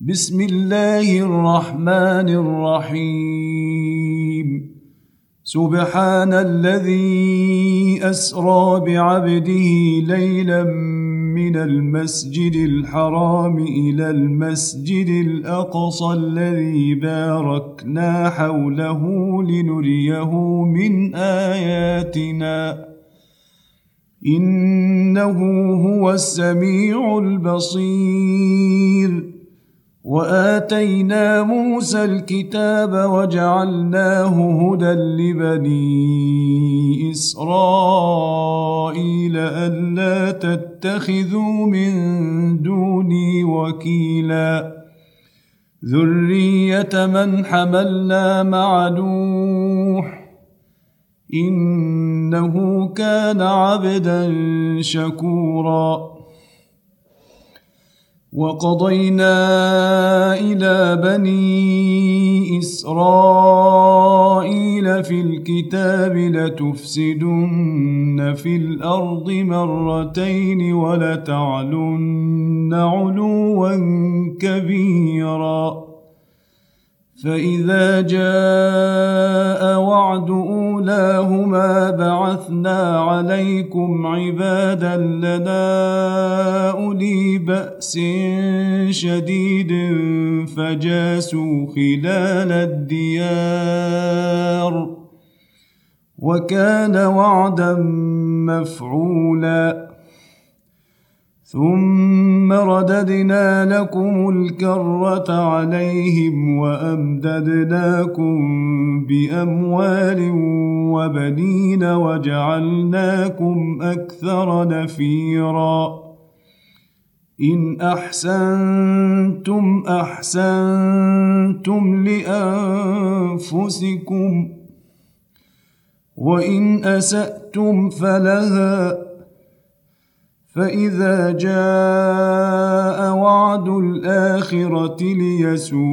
بسم الله الرحمن الرحيم. سبحان الذي أسرى بعبده ليلا من المسجد الحرام إلى المسجد الأقصى الذي باركنا حوله لنريه من آياتنا إنه هو السميع البصير. وآتينا موسى الكتاب وجعلناه هدى لبني إسرائيل ألا تتخذوا من دوني وكيلا ذرية من حملنا مع نوح إنه كان عبدا شكورا. وقضينا إلى بني إسرائيل في الكتاب لتفسدن في الأرض مرتين ولتعلن علوا كبيرا. فإذا جاء وعد أولاهما بعثنا عليكم عبادا لنا أولي بأس شديد فجاسوا خلال الديار وكان وعدا مفعولا. ثم رددنا لكم الكرة عليهم وأمددناكم بأموال وبنين وجعلناكم أكثر نفيرا. إن أحسنتم أحسنتم لأنفسكم وإن أسأتم فلها. فإذا جاء وعد الآخرة ليسوءوا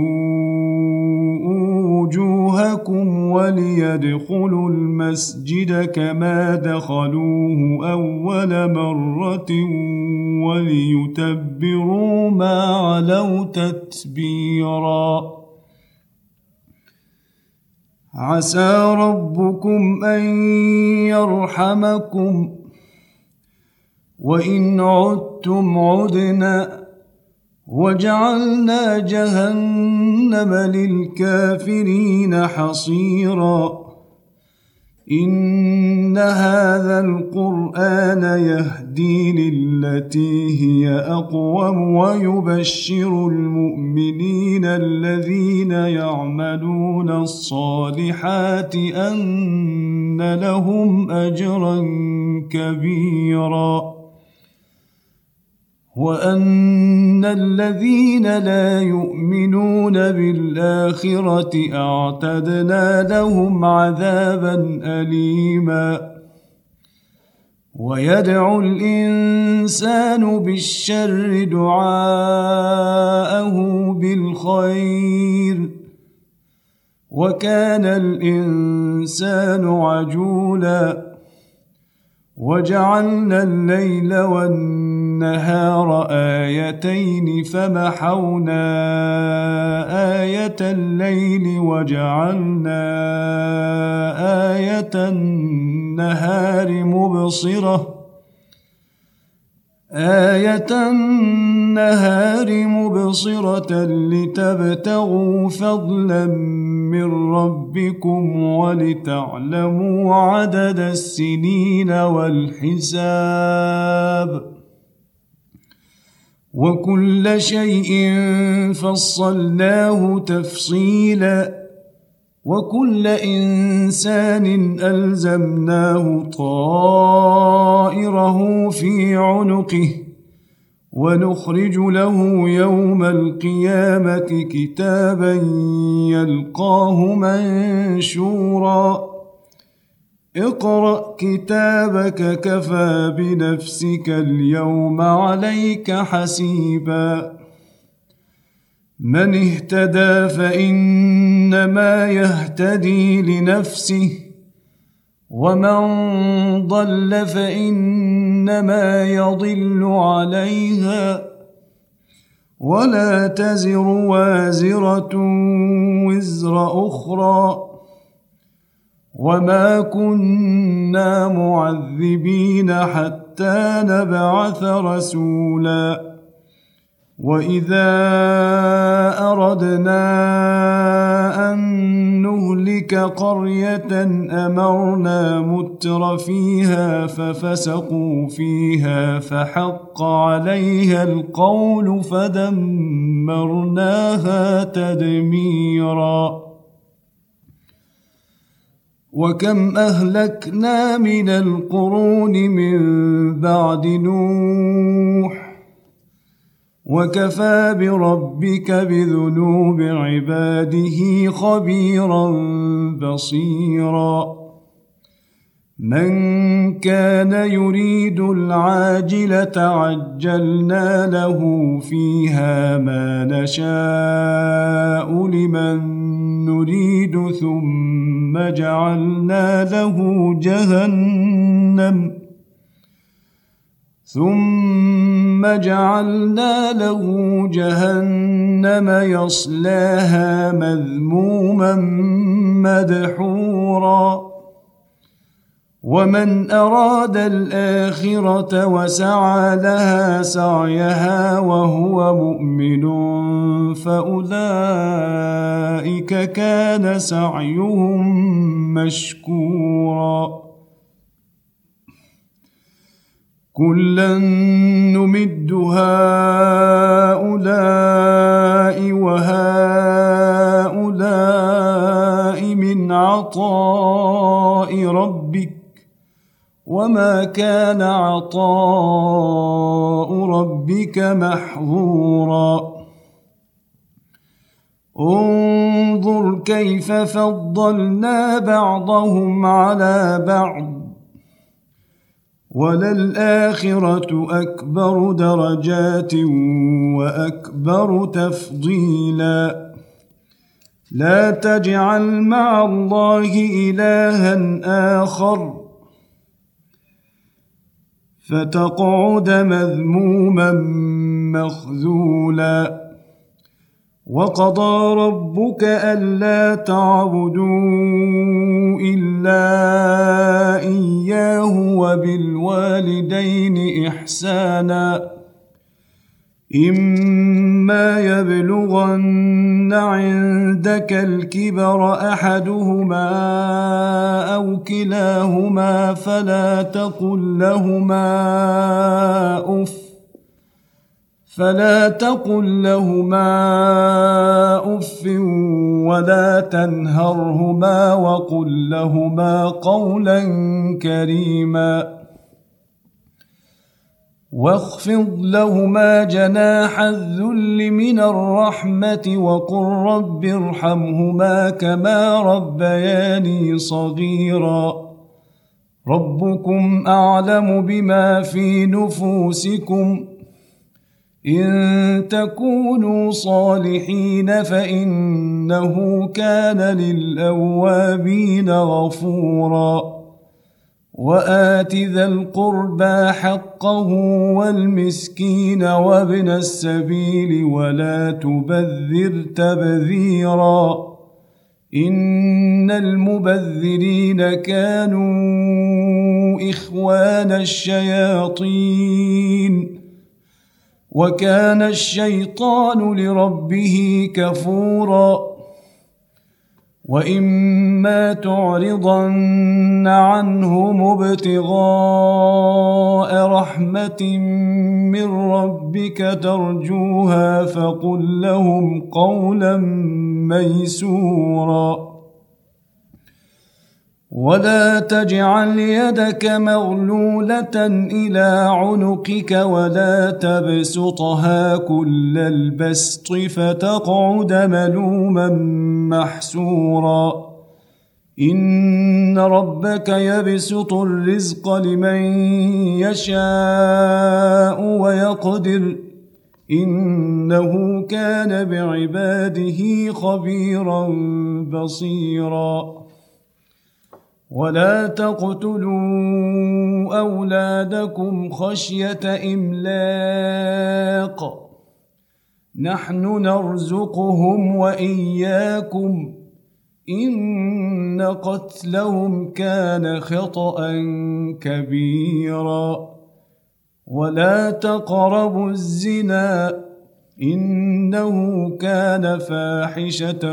وجوهكم وليدخلوا المسجد كما دخلوه أول مرة وليتبروا ما علوا تتبيرا. عسى ربكم أن يرحمكم وإن عدتم عدنا وجعلنا جهنم للكافرين حصيرا. إن هذا القرآن يهدي للتي هي أقوم ويبشر المؤمنين الذين يعملون الصالحات أن لهم أجرا كبيرا وأن الذين لا يؤمنون بالآخرة أعتدنا لهم عذابا أليما. ويدعو الإنسان بالشر دعاءه بالخير وكان الإنسان عجولا. وجعلنا الليل والنهار آيتين فمحونا آية الليل وجعلنا آية النهار مبصرة لتبتغوا فضلا من ربكم ولتعلموا عدد السنين والحساب وكل شيء فصلناه تفصيلا. وكل إنسان ألزمناه طائره في عنقه ونخرج له يوم القيامة كتابا يلقاه منشورا. اقرأ كتابك كفى بنفسك اليوم عليك حسيبا. من اهتدى فإنما يهتدي لنفسه ومن ضل فإنما يضل عليها ولا تزر وازرة وزر أخرى وما كنا معذبين حتى نبعث رسولا وإذا أردنا أن نهلك قرية أمرنا متر فيها ففسقوا فيها فحق عليها القول فدمرناها تدميرا وكم أهلكنا من القرون من بعد نوح وكفى بربك بذنوب عباده خبيرا بصيرا من كان يريد العاجلة عجلنا له فيها ما نشاء لمن نريد ثم جعلنا له جهنم يصلاها مذموما مدحورا ومن أراد الآخرة وسعى لها سعيها وهو مؤمن فأولئك كان سعيهم مشكورا كلا نمد هؤلاء وهؤلاء من عطاء ربك وما كان عطاء ربك محظورا انظر كيف فضلنا بعضهم على بعض وللآخرة أكبر درجات وأكبر تفضيلا لا تجعل مع الله إلها آخر فتقعد مذموما مخذولا وقضى ربك ألا تعبدوا إلا إياه وبالوالدين إحسانا إما يبلغن عندك الكبر أحدهما أو كلاهما فلا تقل لهما أف ولا تنهرهما وقل لهما قولا كريما واخفض لهما جناح الذل من الرحمة وقل رب ارحمهما كما ربياني صغيرا ربكم أعلم بما في نفوسكم إن تكونوا صالحين فإنه كان للأوابين غفورا وآت ذا القربى حقه والمسكين وابن السبيل ولا تبذر تبذيرا إن المبذرين كانوا إخوان الشياطين وكان الشيطان لربه كفورا وإما تعرضن عنهم ابتغاء رحمة من ربك ترجوها فقل لهم قولا ميسورا ولا تجعل يدك مغلولة إلى عنقك ولا تبسطها كل البسط فتقعد ملوما محسورا إن ربك يبسط الرزق لمن يشاء ويقدر إنه كان بعباده خبيرا بصيرا ولا تقتلوا أولادكم خشية إملاق نحن نرزقهم وإياكم إن قتلهم كان خطأ كبيرا ولا تقربوا الزنا إنه كان فاحشة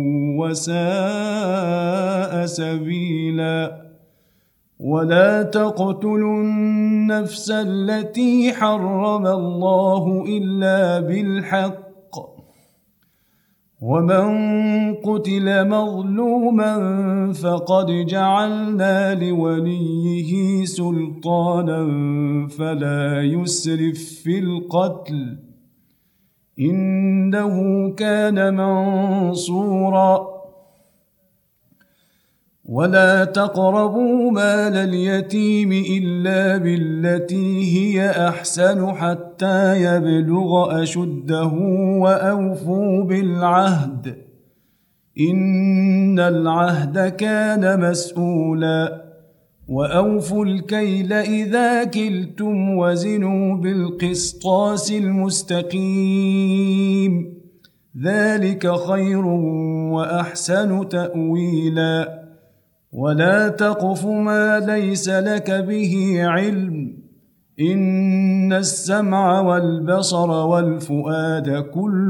وساء سبيلا ولا تقتلوا النفس التي حرم الله إلا بالحق ومن قتل مظلوما فقد جعلنا لوليه سلطانا فلا يسرف في القتل إنه كان منصورا ولا تقربوا مال اليتيم إلا بالتي هي أحسن حتى يبلغ أشده وأوفوا بالعهد إن العهد كان مسؤولا وأوفوا الكيل إذا كلتم وزنوا بالقسطاس المستقيم ذلك خير وأحسن تأويلا ولا تقف ما ليس لك به علم إن السمع والبصر والفؤاد كل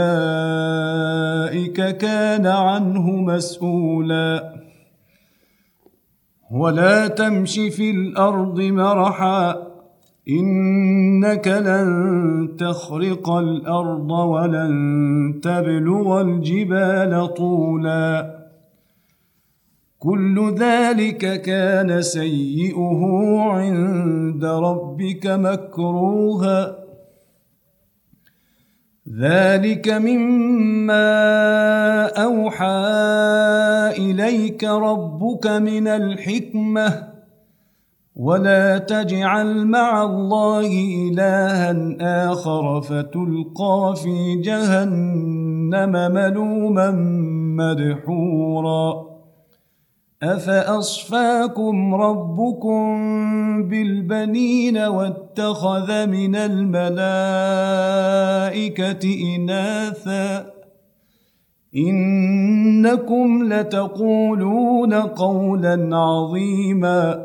أولئك كان عنه مسؤولا ولا تمش في الأرض مرحا إنك لن تخرق الأرض ولن تبلغ الجبال طولا كل ذلك كان سيئه عند ربك مكروها ذلك مما أوحى إليك ربك من الحكمة ولا تجعل مع الله إلها آخر فتلقى في جهنم ملوما مدحورا أفأصفاكم ربكم بالبنين واتخذ من الملائكة إناثا إنكم لتقولون قولا عظيما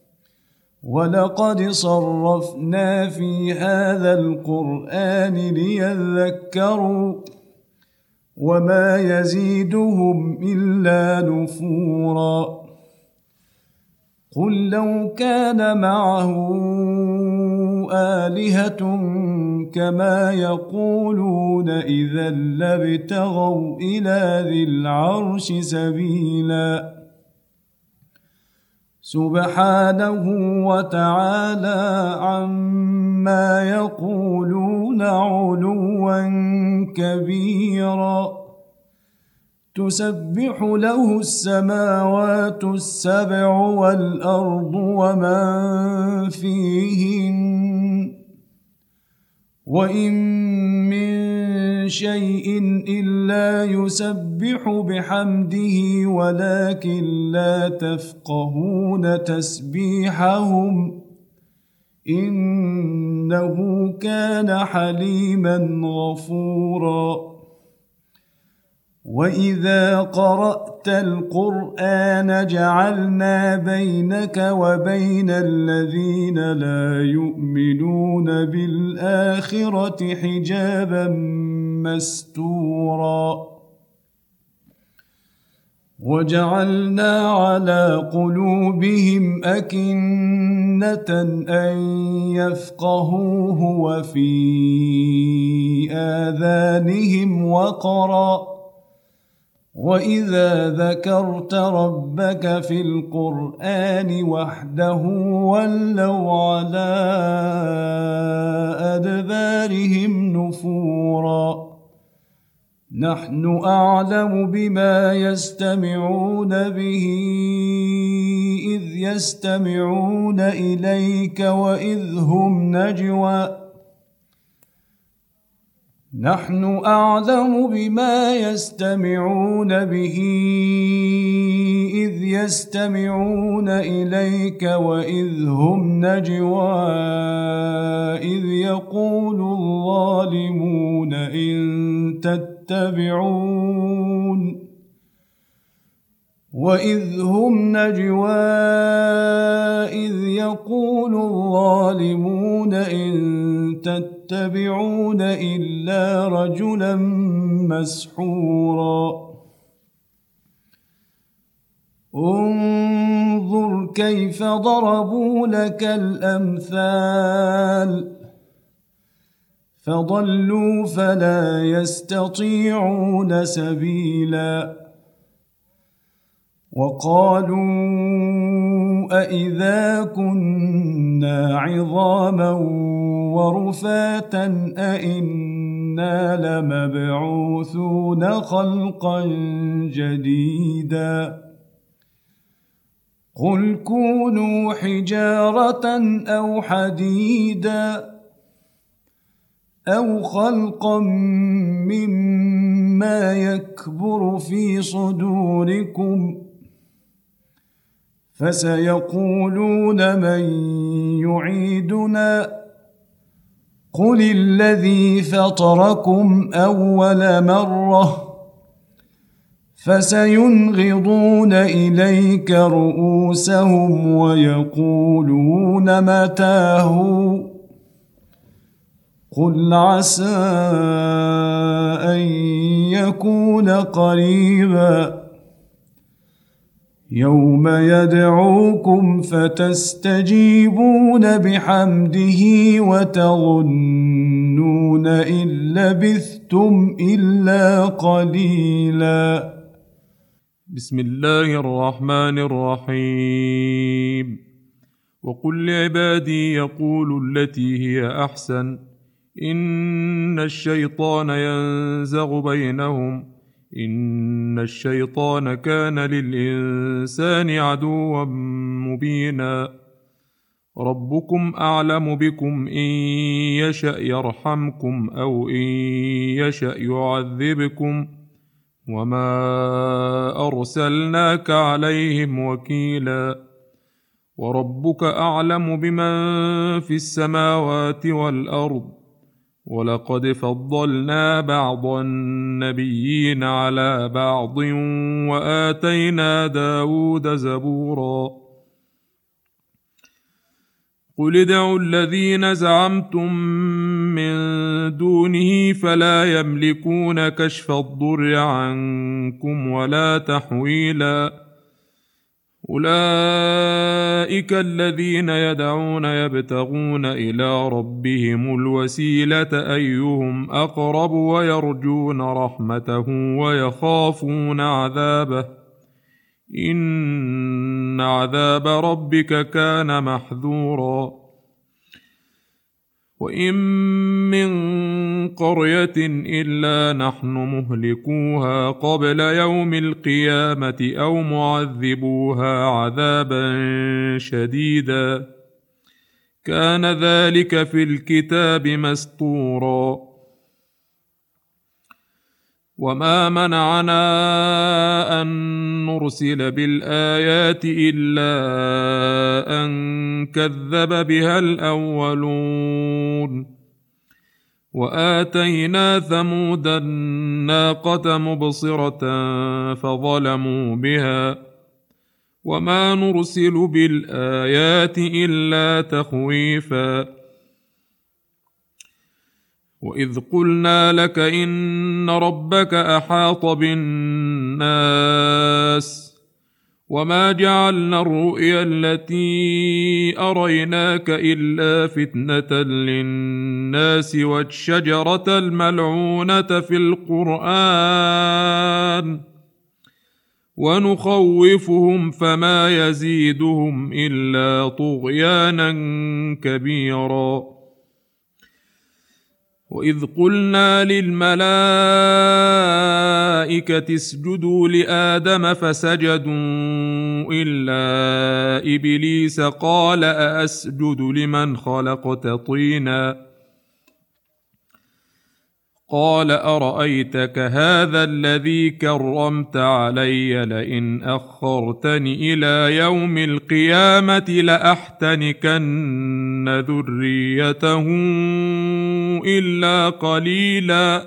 ولقد صرفنا في هذا القرآن ليذكروا وما يزيدهم إلا نفورا قل لو كان معه آلهة كما يقولون إذا لابتغوا إلى ذي العرش سبيلا سبحانه وتعالى عما يقولون علوا كبيرا تسبح له السماوات السبع والأرض ومن فيهن وإن من شيء إلا يسبح بحمده ولكن لا تفقهون تسبيحهم إنه كان حليما غفورا وإذا قرأت القرآن جعلنا بينك وبين الذين لا يؤمنون بالآخرة حجابا مستورا وجعلنا على قلوبهم أكنة أن يفقهوه وفي آذانهم وقرا وإذا ذكرت ربك في القرآن وحده ولوا على أدبارهم نفورا نحن أعلم بما يستمعون به إذ يستمعون إليك وإذ هم نجوى نحن أعلم بما يستمعون به إذ يستمعون إليك وإذ هم نجوى إذ يقول الظالمون إن تتبعون وإذ هم نجوى إذ يقول الظالمون إن تتبعون إلا رجلا مسحورا انظر كيف ضربوا لك الأمثال فضلوا فلا يستطيعون سبيلا وقالوا أإذا كنا عظاما ورفاتا أإنا لمبعوثون خلقا جديدا قل كونوا حجارة أو حديدا أو خلقا مما يكبر في صدوركم فسيقولون من يعيدنا قل الذي فطركم أول مرة فسينغضون إليك رؤوسهم ويقولون متاه قل عسى أن يكون قريبا يوم يدعوكم فتستجيبون بحمده وتظنون إن لبثتم إلا قليلا. بسم الله الرحمن الرحيم. وقل لعبادي يقولوا التي هي أحسن إن الشيطان ينزغ بينهم إن الشيطان كان للإنسان عدوا مبينا ربكم أعلم بكم إن يشأ يرحمكم أو إن يشأ يعذبكم وما أرسلناك عليهم وكيلا وربك أعلم بمن في السماوات والأرض ولقد فضلنا بعض النبيين على بعض وآتينا داود زبورا قل ادعوا الذين زعمتم من دونه فلا يملكون كشف الضر عنكم ولا تحويلا أولئك الذين يدعون يبتغون إلى ربهم الوسيلة أيهم أقرب ويرجون رحمته ويخافون عذابه إن عذاب ربك كان محذورا وإن من قرية إلا نحن مهلكوها قبل يوم القيامة أو معذبوها عذابا شديدا كان ذلك في الكتاب مسطورا وما منعنا أن نرسل بالآيات إلا أن كذب بها الأولون وآتينا ثمود الناقة مبصرة فظلموا بها وما نرسل بالآيات إلا تخويفا وإذ قلنا لك إن ربك أحاط بالناس وما جعلنا الرؤيا التي أريناك إلا فتنة للناس والشجرة الملعونة في القرآن ونخوفهم فما يزيدهم إلا طغيانا كبيرا وإذ قلنا للملائكة اسجدوا لآدم فسجدوا إلا إبليس قال أأسجد لمن خلقت طينا قال أرأيتك هذا الذي كرمت علي لئن أخرتني إلى يوم القيامة لأحتنكن ذريته إلا قليلا.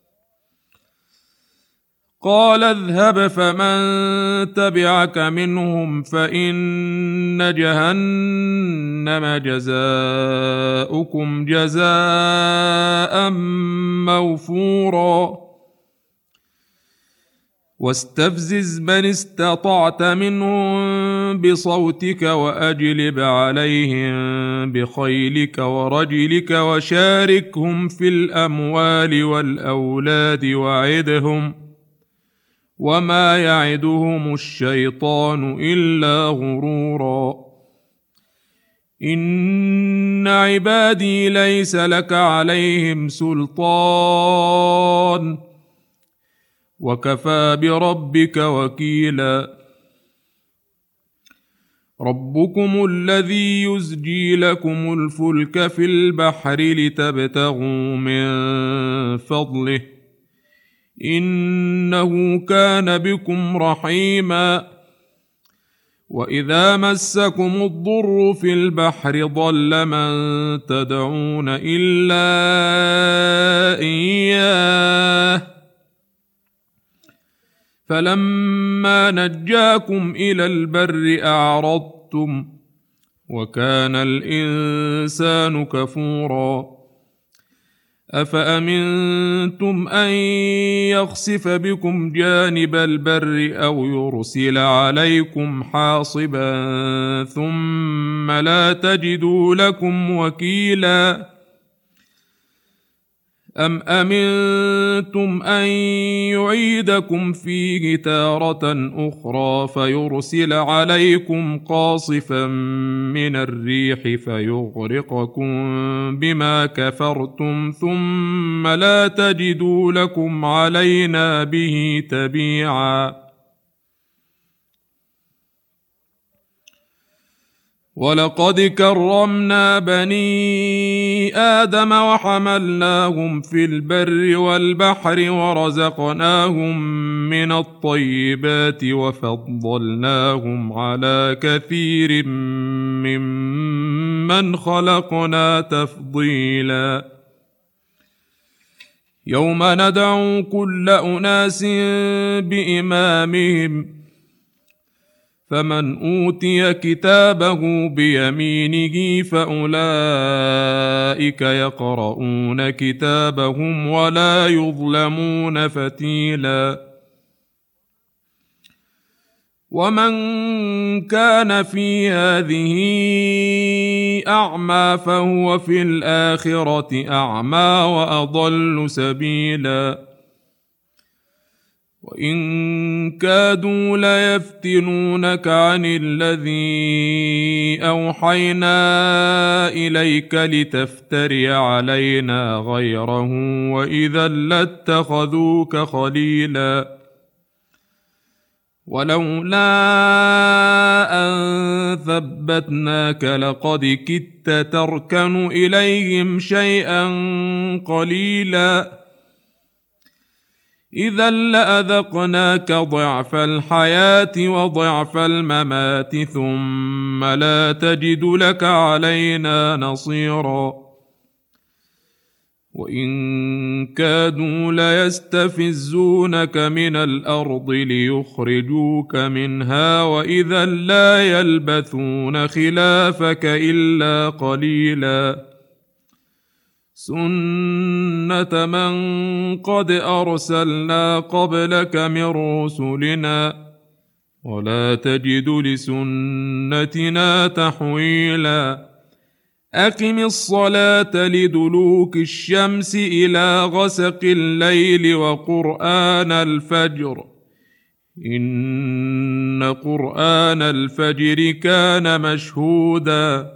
قال اذهب فمن تبعك منهم فإن جهنم جزاؤكم جزاء موفورا. واستفزز من استطعت منهم بصوتك وأجلب عليهم بخيلك ورجلك وشاركهم في الأموال والأولاد وعدهم وما يعدهم الشيطان إلا غرورا. إن عبادي ليس لك عليهم سلطان وكفى بربك وكيلا. ربكم الذي يزجي لكم الفلك في البحر لتبتغوا من فضله إنه كان بكم رحيما. وإذا مسكم الضر في البحر ضل من تدعون إلا إياه فلما نجاكم إلى البر أعرضتم وكان الإنسان كفورا. أفأمنتم أن يخسف بكم جانب البر أو يرسل عليكم حاصبا ثم لا تجدوا لكم وكيلا. أم أمنتم أن يعيدكم فيه تارة أخرى فيرسل عليكم قاصفا من الريح فيغرقكم بما كفرتم ثم لا تجدوا لكم علينا به تبيعا. ولقد كرمنا بني آدم وحملناهم في البر والبحر ورزقناهم من الطيبات وفضلناهم على كثير ممن خلقنا تفضيلا. يوم ندعو كل أناس بإمامهم فمن أوتي كتابه بيمينه فأولئك يقرؤون كتابهم ولا يظلمون فتيلا. ومن كان في هذه أعمى فهو في الآخرة أعمى وأضل سبيلا. وإن كادوا ليفتنونك عن الذي أوحينا إليك لتفتري علينا غيره وإذا لاتخذوك خليلا. ولولا أن ثبتناك لقد كدت تركن إليهم شيئا قليلا. إذا لأذقناك ضعف الحياة وضعف الممات ثم لا تجد لك علينا نصيرا. وإن كادوا ليستفزونك من الأرض ليخرجوك منها وإذا لا يلبثون خلافك إلا قليلا. سنة من قد أرسلنا قبلك من رسلنا ولا تجد لسنتنا تحويلا. أقم الصلاة لدلوك الشمس إلى غسق الليل وقرآن الفجر إن قرآن الفجر كان مشهودا.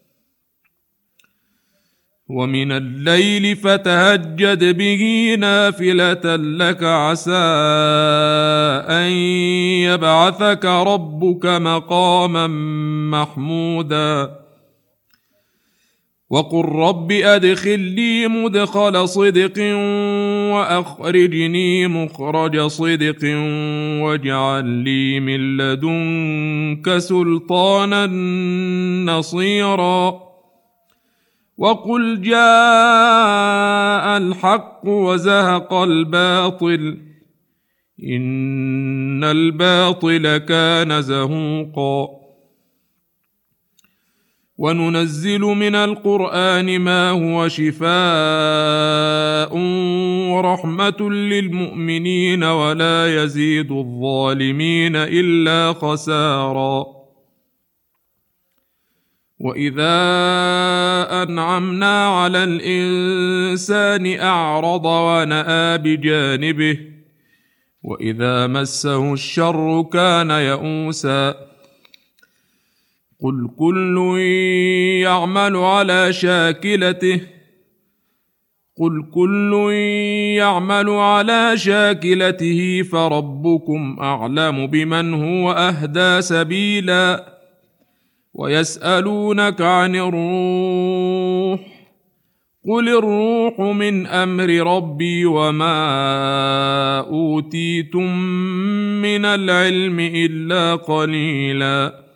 ومن الليل فتهجد به نافلة لك عسى أن يبعثك ربك مقاما محمودا. وقل رب أدخلني مدخل صدق وأخرجني مخرج صدق واجعل لي من لدنك سلطانا نصيرا وقل جاء الحق وزهق الباطل إن الباطل كان زهوقا وننزل من القرآن ما هو شفاء ورحمة للمؤمنين ولا يزيد الظالمين إلا خسارا وإذا أنعمنا على الإنسان أعرض ونأى بجانبه وإذا مسه الشر كان يئوسا قل كل يعمل على شاكلته فربكم أعلم بمن هو أهدى سبيلا ويسألونك عن الروح قل الروح من أمر ربي وما أوتيتم من العلم إلا قليلا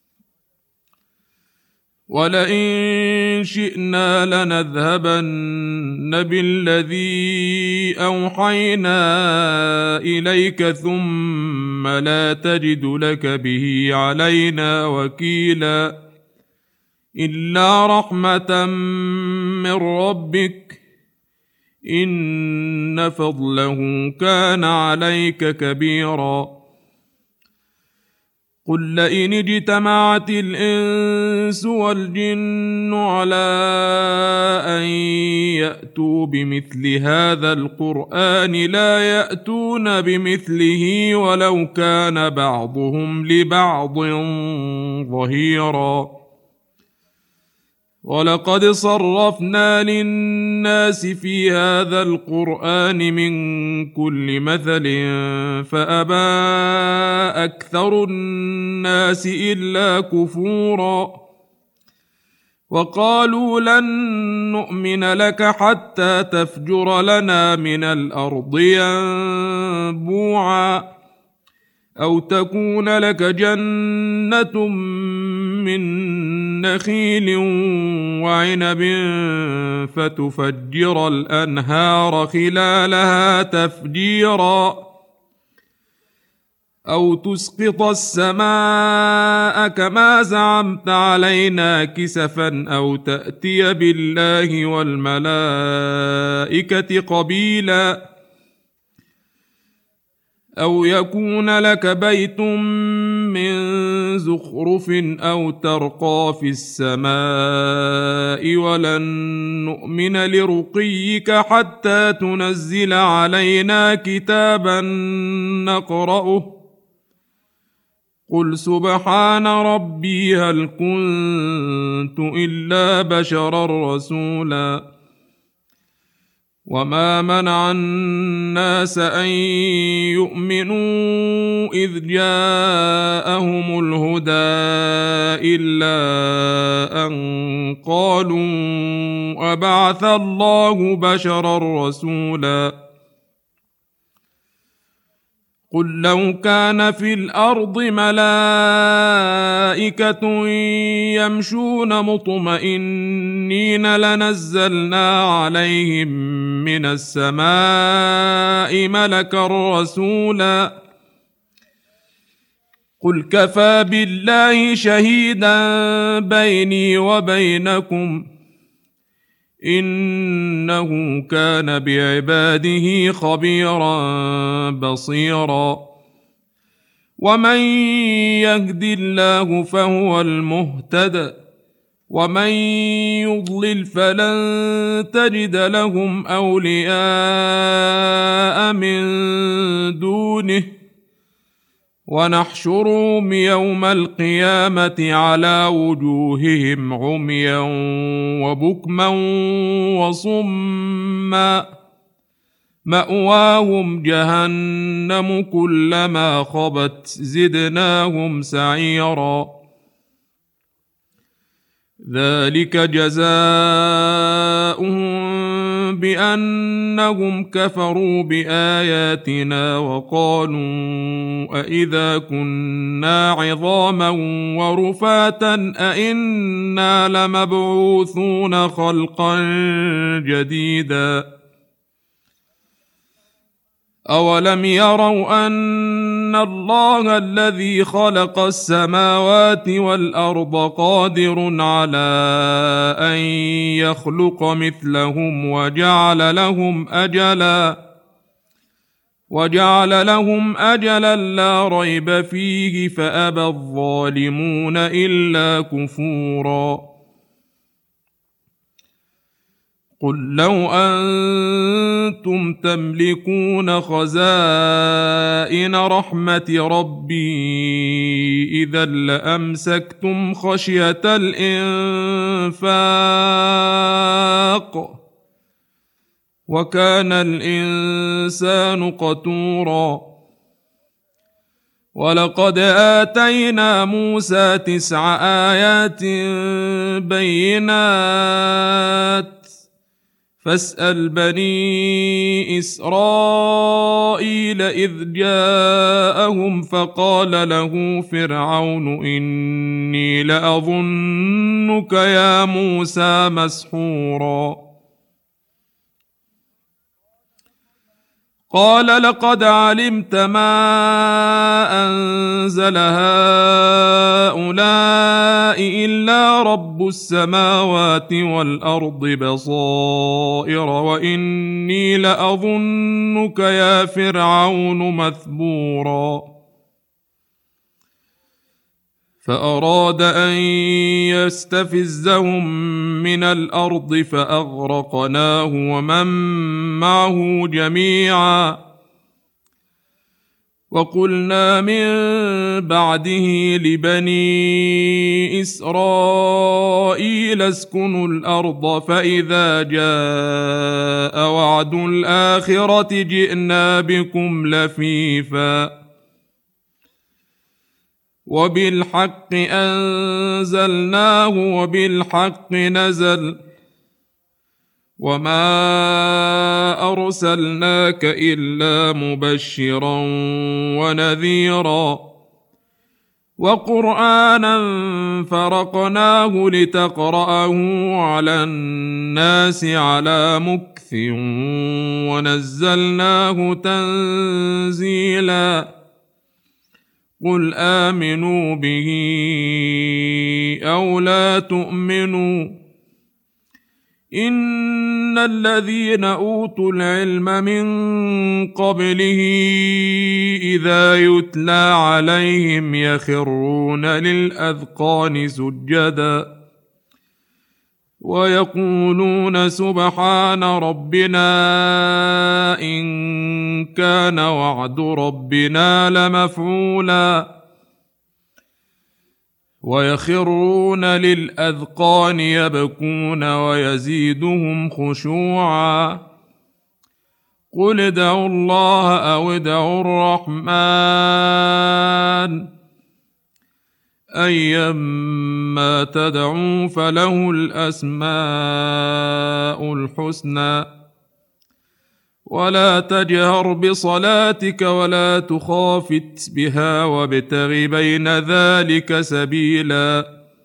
ولئن شئنا لنذهبن بالذي أوحينا إليك ثم لا تجد لك به علينا وكيلا إلا رحمة من ربك إن فضله كان عليك كبيرا قل لئن اجتمعت الإنس والجن على أن يأتوا بمثل هذا القرآن لا يأتون بمثله ولو كان بعضهم لبعض ظهيرا ولقد صرفنا للناس في هذا القرآن من كل مثل فأبى أكثر الناس إلا كفورا وقالوا لن نؤمن لك حتى تفجر لنا من الأرض ينبوعا أو تكون لك جنة من نخيل وعنب فتفجر الأنهار خلالها تفجيرا أو تسقط السماء كما زعمت علينا كسفا أو تأتي بالله والملائكة قبيلا أو يكون لك بيت من زخرف أو ترقى في السماء ولن نؤمن لرقيك حتى تنزل علينا كتابا نقرأه قل سبحان ربي هل كنت إلا بشرا رسولا وما منع الناس أن يؤمنوا إذ جاءهم الهدى إلا أن قالوا أبعث الله بشرا رسولا قل لو كان في الأرض ملائكة يمشون مطمئنين لنزلنا عليهم من السماء ملكا رسولا قل كفى بالله شهيدا بيني وبينكم إنه كان بعباده خبيرا بصيرا ومن يهد الله فهو المهتد ومن يضلل فلن تجد لهم أولياء من دونه ونحشرهم يوم القيامة على وجوههم عميا وبكما وصما مأواهم جهنم كلما خبت زدناهم سعيرا ذلك جزاؤهم بأنهم كفروا بآياتنا وقالوا أإذا كنا عظاما ورفاتا أإنا لمبعوثون خلقا جديدا أولم يروا أن الله الذي خلق السماوات والأرض قادر على أن يخلق مثلهم وجعل لهم أجلا لا ريب فيه فأبى الظالمون إلا كفورا قل لو أنتم تملكون خزائن رحمة ربي إذا لأمسكتم خشية الإنفاق وكان الإنسان قتورا ولقد آتينا موسى 9 آيات بينات فاسأل بني إسرائيل إذ جاءهم فقال له فرعون إني لأظنك يا موسى مسحورا قال لقد علمت ما أنزل هؤلاء إلا رب السماوات والأرض بصائر وإني لأظنك يا فرعون مثبورا فأراد أن يستفزهم من الأرض فأغرقناه ومن معه جميعا وقلنا من بعده لبني إسرائيل اسكنوا الأرض فإذا جاء وعد الآخرة جئنا بكم لفيفا وبالحق أنزلناه وبالحق نزل وما أرسلناك إلا مبشرا ونذيرا وقرآنا فرقناه لتقرأه على الناس على مكث ونزلناه تنزيلا قل آمنوا به أو لا تؤمنوا إن الذين أوتوا العلم من قبله إذا يتلى عليهم يخرون للأذقان سجدا ويقولون سبحان ربنا إن كان وعد ربنا لمفعولا ويخرون للأذقان يبكون ويزيدهم خشوعا قل ادعوا الله أو ادعوا الرحمن أيما تدعوا فله الأسماء الحسنى ولا تجهر بصلاتك ولا تخافت بها وابتغ بين ذلك سبيلا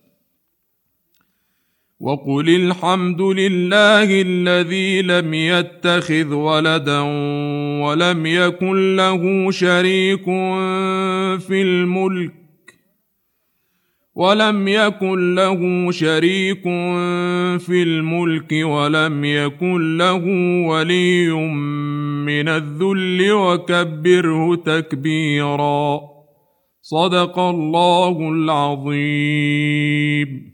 وقل الحمد لله الذي لم يتخذ ولدا ولم يكن له شريك في الملك ولم ولم يكن له ولي من الذل وكبره تكبيرا صدق الله العظيم.